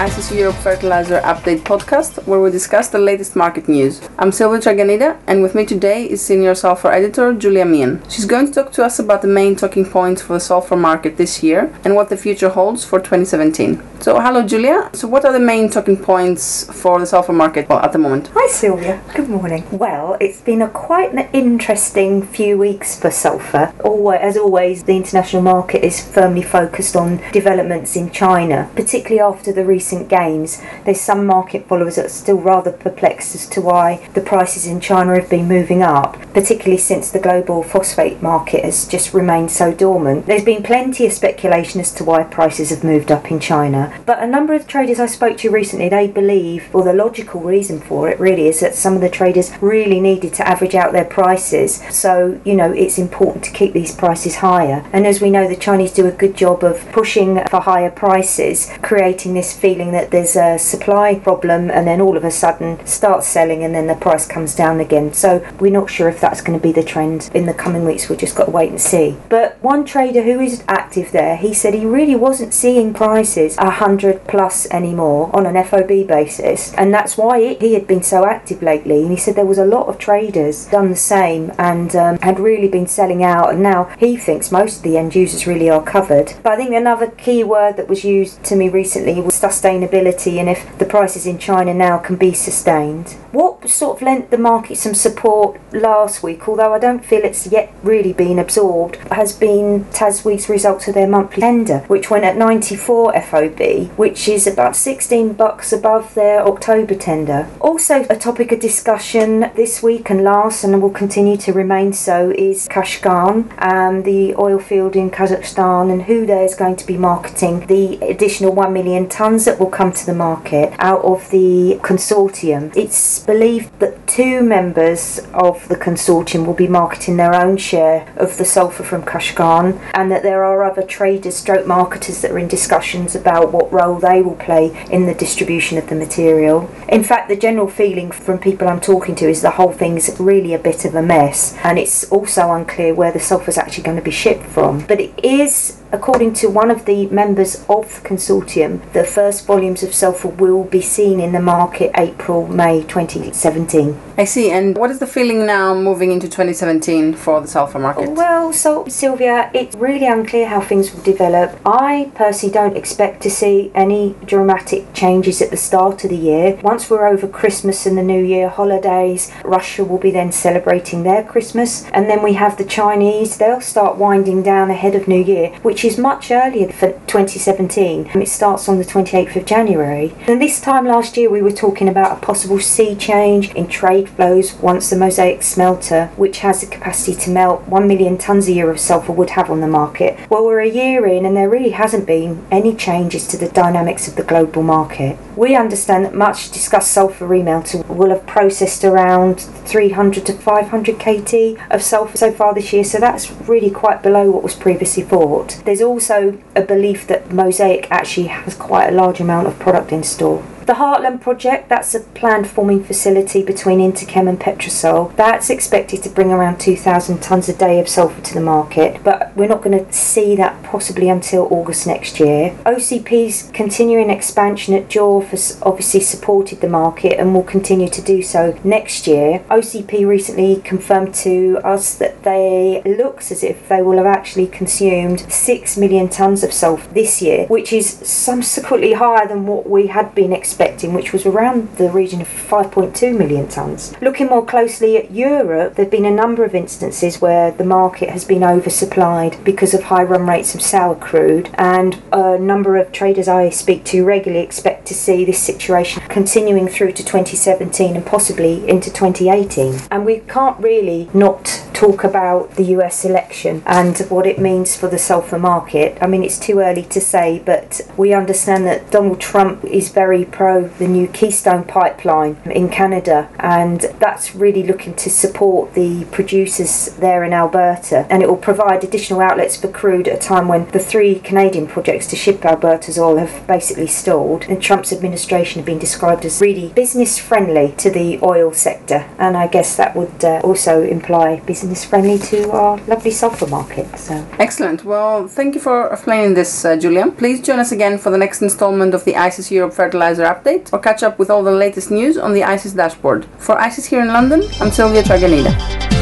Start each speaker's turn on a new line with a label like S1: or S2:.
S1: Access Europe Fertilizer Update podcast, where we discuss the latest market news. I'm Silvia Traganida, and with me today is Senior Sulfur Editor Julia Meehan. She's going to talk to us about the main talking points for the sulfur market this year and what the future holds for 2017. So, hello Julia. So, what are the main talking points for the sulfur market at the moment?
S2: Hi Sylvia, good morning. Well, it's been quite an interesting few weeks for sulfur. As always, the international market is firmly focused on developments in China, particularly after the recent gains. There's some market followers that are still rather perplexed as to why the prices in China have been moving up, particularly since the global phosphate market has just remained so dormant. There's been plenty of speculation as to why prices have moved up in China. But a number of traders I spoke to recently, they believe, or the logical reason for it really, is that some of the traders really needed to average out their prices. So, it's important to keep these prices higher. And as we know, the Chinese do a good job of pushing for higher prices, creating this feeling that there's a supply problem, and then all of a sudden start selling and then the price comes down again. So we're not sure if that's going to be the trend in the coming weeks. We've just got to wait and see. But one trader who is active there, he said he really wasn't seeing prices 100 plus anymore on an FOB basis, and that's why he had been so active lately. And he said there was a lot of traders done the same and had really been selling out, and now he thinks most of the end users really are covered. But I think another key word that was used to me recently was sustainability, and if the prices in China now can be sustained. What sort of lent the market some support last week, although I don't feel it's yet really been absorbed, has been Tasweek's results of their monthly tender, which went at 94 FOB, which is about $16 above their October tender. Also a topic of discussion this week and last, and will continue to remain so, is Kashagan, the oil field in Kazakhstan, and who there is going to be marketing the additional 1 million tonnes that will come to the market out of the consortium. It's believed that 2 members of the consortium will be marketing their own share of the sulphur from Kashagan, and that there are other traders stroke marketers that are in discussions about what role they will play in the distribution of the material. In fact, the general feeling from people I'm talking to is the whole thing's really a bit of a mess, and it's also unclear where the sulphur is actually going to be shipped from. But it is, according to one of the members of the consortium, the first volumes of sulphur will be seen in the market April-May 2017.
S1: I see. And what is the feeling now moving into 2017 for the sulphur market?
S2: Well, so Sylvia, it's really unclear how things will develop. I personally don't expect to see any dramatic changes at the start of the year. Once we're over Christmas and the New Year holidays, Russia will be then celebrating their Christmas, and then we have the Chinese. They'll start winding down ahead of New Year, which is much earlier for 2017. It starts on the 28th of January. And this time last year we were talking about a possible sea change in trade flows once the Mosaic smelter, which has the capacity to melt 1 million tonnes a year of sulphur, would have on the market. Well, we're a year in and there really hasn't been any changes to the dynamics of the global market. We understand that much discussed sulphur remelter will have processed around 300 to 500 KT of sulphur so far this year, so that's really quite below what was previously thought. There's also a belief that Mosaic actually has quite a large amount of product in store. The Heartland project, that's a planned forming facility between Interchem and Petrosol. That's expected to bring around 2,000 tonnes a day of sulphur to the market, but we're not going to see that possibly until August next year. OCP's continuing expansion at Jorf has obviously supported the market and will continue to do so next year. OCP recently confirmed to us that they looks as if they will have actually consumed 6 million tonnes of sulphur this year, which is subsequently higher than what we had been expecting, which was around the region of 5.2 million tonnes. Looking more closely at Europe, there have been a number of instances where the market has been oversupplied because of high run rates of sour crude, and a number of traders I speak to regularly expect to see this situation continuing through to 2017 and possibly into 2018. And we can't really not talk about the US election and what it means for the sulphur market. I mean, it's too early to say, but we understand that Donald Trump is very pro the new Keystone pipeline in Canada, and that's really looking to support the producers there in Alberta, and it will provide additional outlets for crude at a time when the 3 Canadian projects to ship Alberta's oil have basically stalled, and Trump's administration have been described as really business friendly to the oil sector, and I guess that would also imply business business friendly to our lovely sulphur market. So
S1: excellent. Well, thank you for explaining this, Julia. Please join us again for the next installment of the ICIS Europe Fertilizer Update, or catch up with all the latest news on the ICIS dashboard. For ICIS here in London, I'm Sylvia Traganida.